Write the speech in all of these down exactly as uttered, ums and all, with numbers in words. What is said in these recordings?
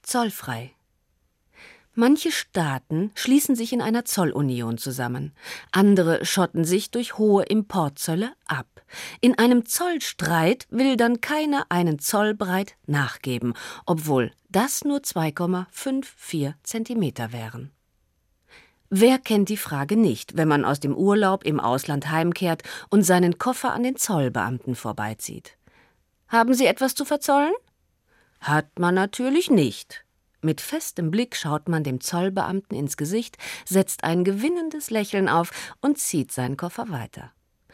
Zollfrei. Manche Staaten schließen sich in einer Zollunion zusammen. Andere schotten sich durch hohe Importzölle ab. In einem Zollstreit will dann keiner einen Zollbreit nachgeben, obwohl das nur zwei Komma vierundfünfzig Zentimeter wären. Wer kennt die Frage nicht, wenn man aus dem Urlaub im Ausland heimkehrt und seinen Koffer an den Zollbeamten vorbeizieht? Haben Sie etwas zu verzollen? Hat man natürlich nicht. Mit festem Blick schaut man dem Zollbeamten ins Gesicht, setzt ein gewinnendes Lächeln auf und zieht seinen Koffer weiter.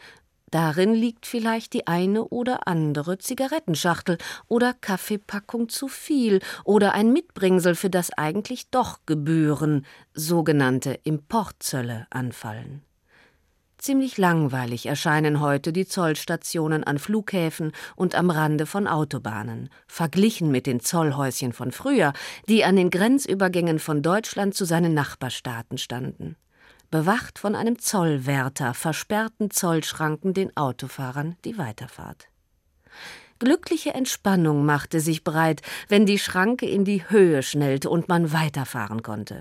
Darin liegt vielleicht die eine oder andere Zigarettenschachtel oder Kaffeepackung zu viel oder ein Mitbringsel, für das eigentlich doch Gebühren, sogenannte Importzölle, anfallen. Ziemlich langweilig erscheinen heute die Zollstationen an Flughäfen und am Rande von Autobahnen, verglichen mit den Zollhäuschen von früher, die an den Grenzübergängen von Deutschland zu seinen Nachbarstaaten standen. Bewacht von einem Zollwärter versperrten Zollschranken den Autofahrern die Weiterfahrt. Glückliche Entspannung machte sich breit, wenn die Schranke in die Höhe schnellte und man weiterfahren konnte.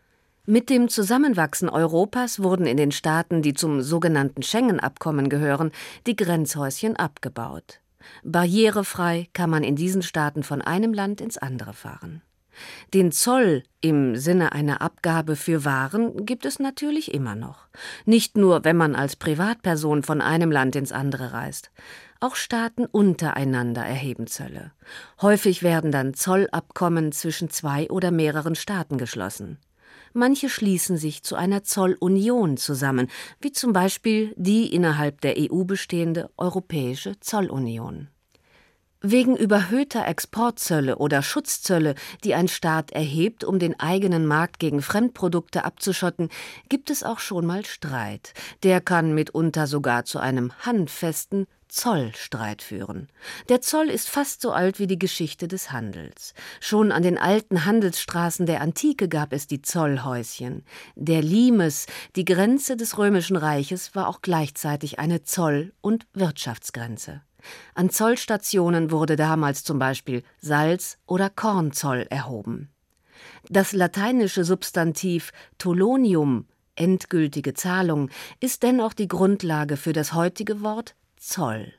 Mit dem Zusammenwachsen Europas wurden in den Staaten, die zum sogenannten Schengen-Abkommen gehören, die Grenzhäuschen abgebaut. Barrierefrei kann man in diesen Staaten von einem Land ins andere fahren. Den Zoll im Sinne einer Abgabe für Waren gibt es natürlich immer noch. Nicht nur, wenn man als Privatperson von einem Land ins andere reist. Auch Staaten untereinander erheben Zölle. Häufig werden dann Zollabkommen zwischen zwei oder mehreren Staaten geschlossen. Manche schließen sich zu einer Zollunion zusammen, wie zum Beispiel die innerhalb der E U bestehende Europäische Zollunion. Wegen überhöhter Exportzölle oder Schutzzölle, die ein Staat erhebt, um den eigenen Markt gegen Fremdprodukte abzuschotten, gibt es auch schon mal Streit. Der kann mitunter sogar zu einem handfesten Zollstreit führen. Der Zoll ist fast so alt wie die Geschichte des Handels. Schon an den alten Handelsstraßen der Antike gab es die Zollhäuschen. Der Limes, die Grenze des Römischen Reiches, war auch gleichzeitig eine Zoll- und Wirtschaftsgrenze. An Zollstationen wurde damals zum Beispiel Salz- oder Kornzoll erhoben. Das lateinische Substantiv tolonium, endgültige Zahlung, ist dennoch die Grundlage für das heutige Wort Zoll.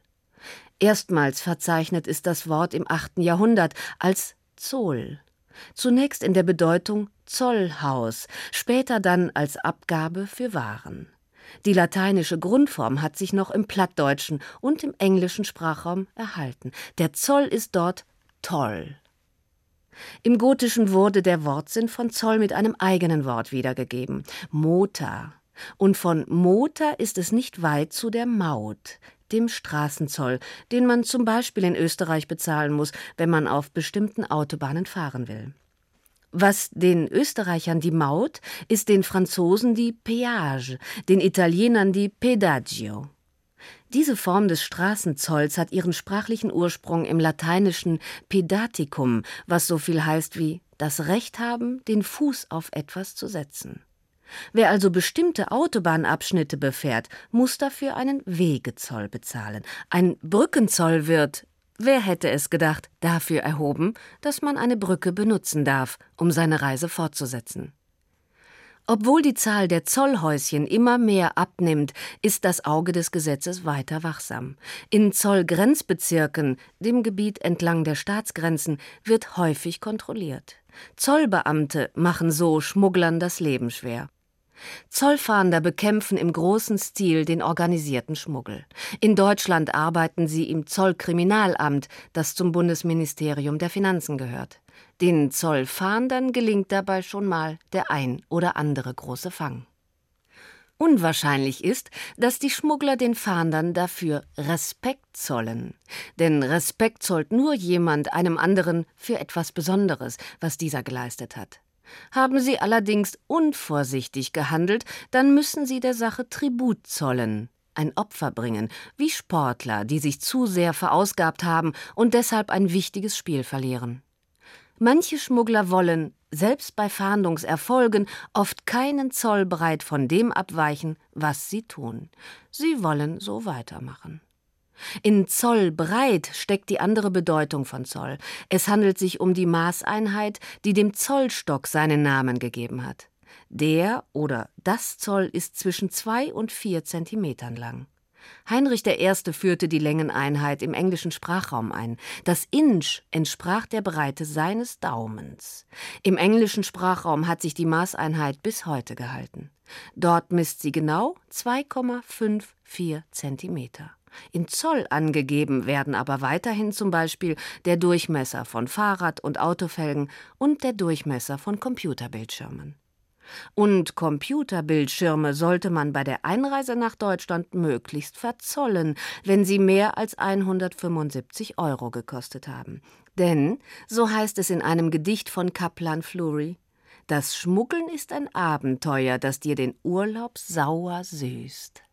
Erstmals verzeichnet ist das Wort im achten Jahrhundert als Zoll. Zunächst in der Bedeutung Zollhaus, später dann als Abgabe für Waren. Die lateinische Grundform hat sich noch im plattdeutschen und im englischen Sprachraum erhalten. Der Zoll ist dort Toll. Im Gotischen wurde der Wortsinn von Zoll mit einem eigenen Wort wiedergegeben, Mota. Und von Mota ist es nicht weit zu der Maut, dem Straßenzoll, den man zum Beispiel in Österreich bezahlen muss, wenn man auf bestimmten Autobahnen fahren will. Was den Österreichern die Maut, ist den Franzosen die Péage, den Italienern die Pedaggio. Diese Form des Straßenzolls hat ihren sprachlichen Ursprung im lateinischen Pedaticum, was so viel heißt wie das Recht haben, den Fuß auf etwas zu setzen. Wer also bestimmte Autobahnabschnitte befährt, muss dafür einen Wegezoll bezahlen. Ein Brückenzoll wird, wer hätte es gedacht, dafür erhoben, dass man eine Brücke benutzen darf, um seine Reise fortzusetzen. Obwohl die Zahl der Zollhäuschen immer mehr abnimmt, ist das Auge des Gesetzes weiter wachsam. In Zollgrenzbezirken, dem Gebiet entlang der Staatsgrenzen, wird häufig kontrolliert. Zollbeamte machen so Schmugglern das Leben schwer. Zollfahnder bekämpfen im großen Stil den organisierten Schmuggel. In Deutschland arbeiten sie im Zollkriminalamt, das zum Bundesministerium der Finanzen gehört. Den Zollfahndern gelingt dabei schon mal der ein oder andere große Fang. Unwahrscheinlich ist, dass die Schmuggler den Fahndern dafür Respekt zollen. Denn Respekt zollt nur jemand einem anderen für etwas Besonderes, was dieser geleistet hat. Haben sie allerdings unvorsichtig gehandelt, dann müssen sie der Sache Tribut zollen, ein Opfer bringen, wie Sportler, die sich zu sehr verausgabt haben und deshalb ein wichtiges Spiel verlieren. Manche Schmuggler wollen, selbst bei Fahndungserfolgen, oft keinen Zollbreit von dem abweichen, was sie tun. Sie wollen so weitermachen. In Zoll breit steckt die andere Bedeutung von Zoll. Es handelt sich um die Maßeinheit, die dem Zollstock seinen Namen gegeben hat. Der oder das Zoll ist zwischen zwei und vier Zentimetern lang. Heinrich der Erste führte die Längeneinheit im englischen Sprachraum ein. Das Inch entsprach der Breite seines Daumens. Im englischen Sprachraum hat sich die Maßeinheit bis heute gehalten. Dort misst sie genau zwei Komma vierundfünfzig Zentimeter. In Zoll angegeben werden aber weiterhin zum Beispiel der Durchmesser von Fahrrad- und Autofelgen und der Durchmesser von Computerbildschirmen. Und Computerbildschirme sollte man bei der Einreise nach Deutschland möglichst verzollen, wenn sie mehr als hundertfünfundsiebzig Euro gekostet haben. Denn, so heißt es in einem Gedicht von Kaplan Fleury, das Schmuggeln ist ein Abenteuer, das dir den Urlaub sauer süßt.